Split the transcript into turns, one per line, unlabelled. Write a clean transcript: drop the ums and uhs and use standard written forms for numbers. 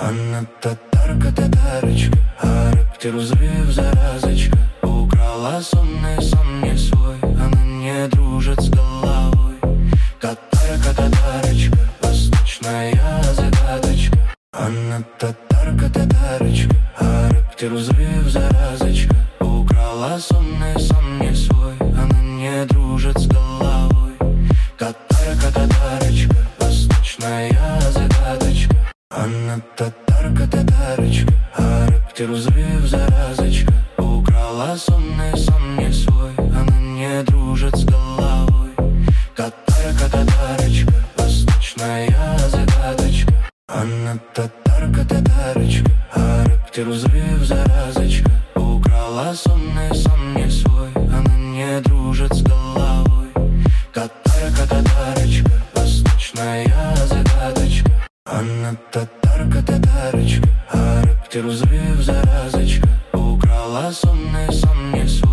Она татарка-татарочка, характер взрыв, заразочка. Украла сонный сон не свой, она не дружит с головой. Татарка-татарочка, восточная загадочка. Она татарка-татарочка, характер взрыв, заразочка. Украла сонный сон не свой, она не дружит с головой. Татарка-татарочка, восточная загадочка. Она татарка-татарочка, характер взрыв, заразочка. Украла сонный сон не свой, она не дружит с головой. Татарка-татарочка, восточная загадочка. Она татарка-татарочка, характер взрыв, заразочка. Украла сонный сон не свой, она не дружит с головой. Татарка-татарочка, восточная загадочка. Она татарка-татарочка, характер взрыв, заразочка. Украла сонный сон не свой.